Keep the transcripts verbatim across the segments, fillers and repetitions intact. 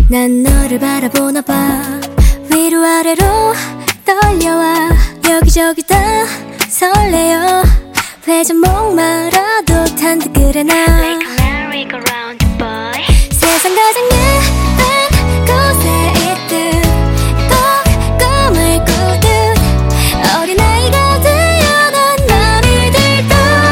난 너를 바라보나 봐. 위로 아래로 떨려와 여기저기 다 설레어 회전 목마라도 탄 듯 그래 나 Like a merry-go-round boy. 세상 가장 예쁜 곳에 있듯 꼭 꿈을 꾸듯 어린아이가 되어 난 맘이 들고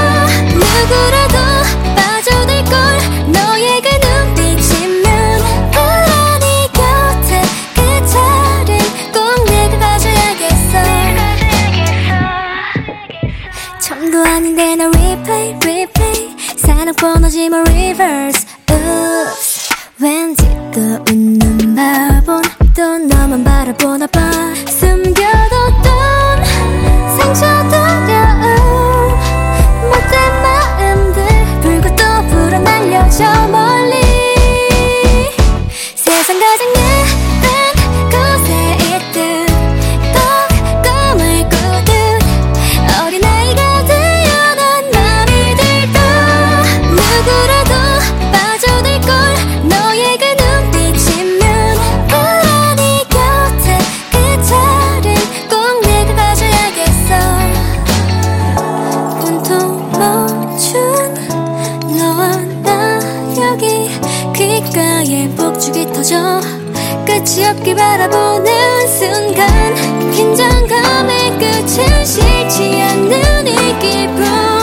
누구라도 빠져들걸 너의 그 눈빛이면 그래 네 곁에 그 자리를 꼭 내가 가져야겠어. 처음도 아닌데 나 replay replay 사랑번 오지 마 reverse oops 왠지 또 웃는 바본 또 너만 바라보나 봐. 숨겨뒀던 상처들여운 못된 마음들 불고 또 불어날려 저 멀리 세상 가장 예쁜 곳에 있듯 꼭 꿈을 꾸듯 어린아이가 되어 난 맘이 들고 누구라도 빠져들걸 너의 그 눈빛이면 그래 네 곁에 그 자리를 꼭 내가 가져야겠어. 온통 멈춘 너와 나 여기 귓가에 폭죽이 터져 끝이 없길 바라보는 순간 긴장감의 끝은 싫지 않는 이 기분